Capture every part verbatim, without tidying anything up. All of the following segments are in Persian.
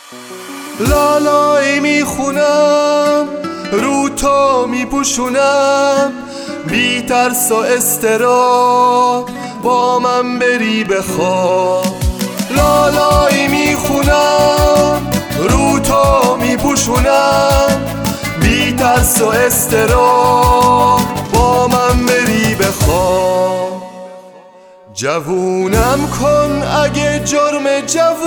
لالایی میخونم رو تو میپوشونم، بی ترس و استراب با من بری بخواب. لالایی میخونم رو تو میپوشونم، بی ترس و استراب با من بری بخواب. جوونم کن اگه جرم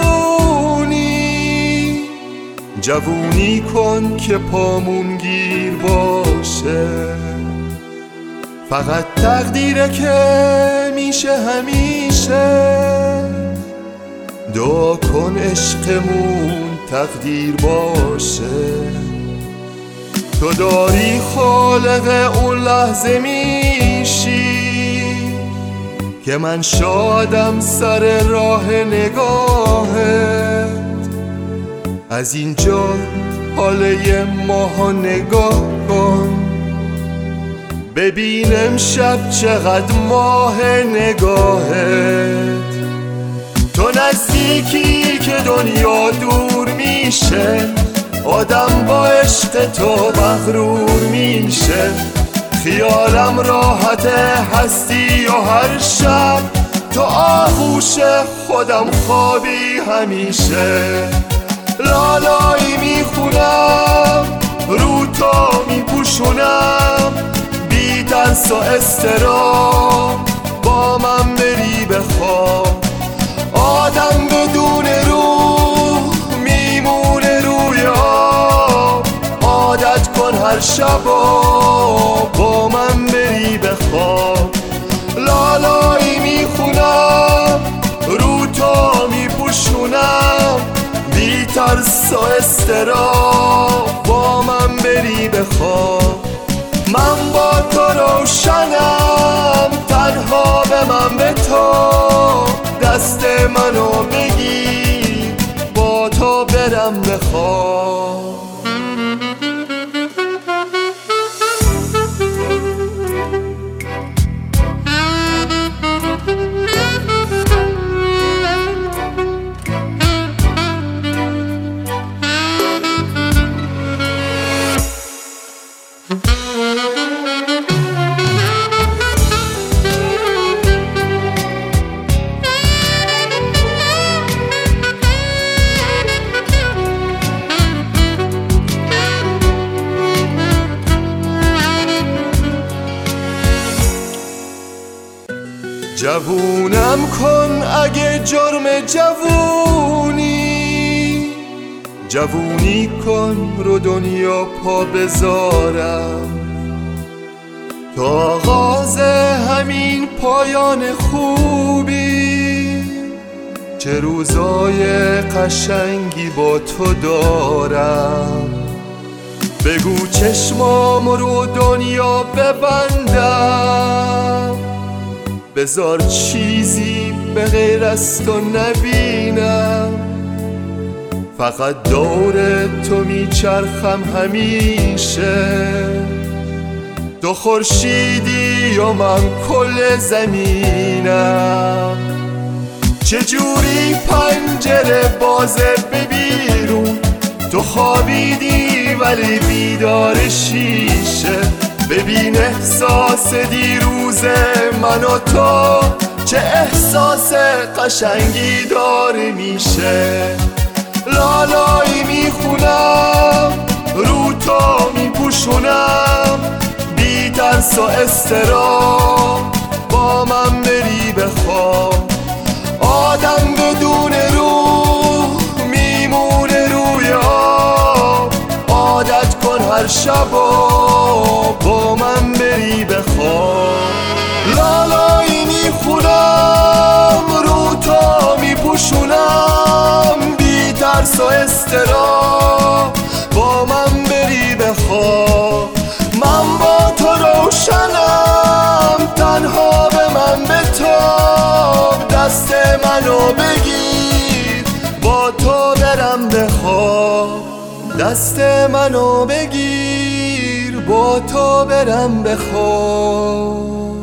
جوونی، جوونی کن که پامون گیر باشه. فقط تقدیره که میشه همیشه، دعا کن عشقمون تقدیر باشه. تو داری خالق اون لحظه میشی که من شادم سر راه نگاهت. از اینجا حاله ماها نگاه کن، ببین امشب چقدر ماه نگاهت. تو نزدیکی که دنیا دور میشه، آدم با عشق تو مغرور میشه. خیالم راحت هستی و هر شب تو آغوش خودم خوابی همیشه. لالایی میخونم رو تو میپوشونم، بی ترس و استراب با من بری بخواب. آدم بدون روح میمونه روی آب، عادت کن هر شبا با من بری بخواب. لالایی میخونم رو تو میپوشونم، بی ترس و استراب با من بری بخواب. من با تو روشنم، تنها به من به تو، دست منو بگیر با تو برم بخواب. جوونم کن اگه جرم جوونی، جوونی کن رو دنیا پا بذارم. تا آغاز همین پایان خوبی، چه روزای قشنگی با تو دارم. بگو چشمام رو دنیا ببندم، بذار چیزی به غیر از تو نبینم. فقط دور تو میچرخم همیشه، تو خورشیدی و من کل زمینم. چجوری پنجره بازه ببیرون، تو خوابیدی ولی بیدار شیشه. ببین احساس دیروز من و تو، چه احساس قشنگی داره میشه. لالایی میخونم رو تو میپوشونم، بی ترس و استراب با من بری بخواب. آدم بدون روح میمونه روی آب، عادت کن هر شبا با من بری بخواب. لالایی میخونم رو تو میپوشونم، بی ترس و استراب با من بری بخواب. من با تو روشنم، تنها به من بتاب، دست منو بگیر با تو برم بخواب. دست منو بگیر با تو برم بخواب.